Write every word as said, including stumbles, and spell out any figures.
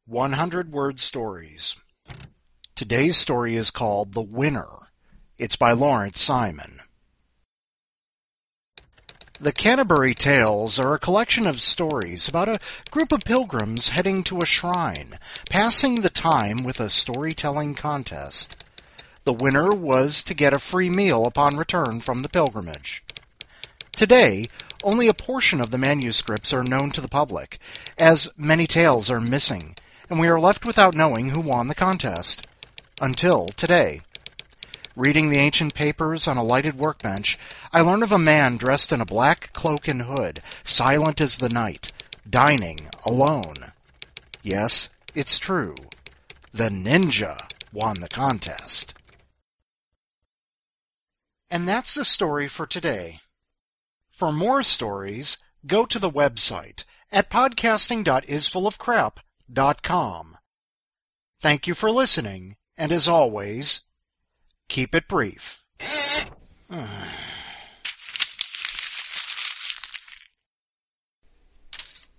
hundred Word Stories. Today's story is called The Winner. It's by Lawrence Simon. The Canterbury Tales are a collection of stories about a group of pilgrims heading to a shrine, passing the time with a storytelling contest. The winner was to get a free meal upon return from the pilgrimage. Today, only a portion of the manuscripts are known to the public, as many tales are missing, and we are left without knowing who won the contest. Until today. Reading the ancient papers on a lighted workbench, I learn of a man dressed in a black cloak and hood, silent as the night, dining alone. Yes, it's true. The ninja won the contest. And that's the story for today. For more stories, go to the website at podcasting dot isfullofcrap dot com. Thank you for listening, and as always, keep it brief.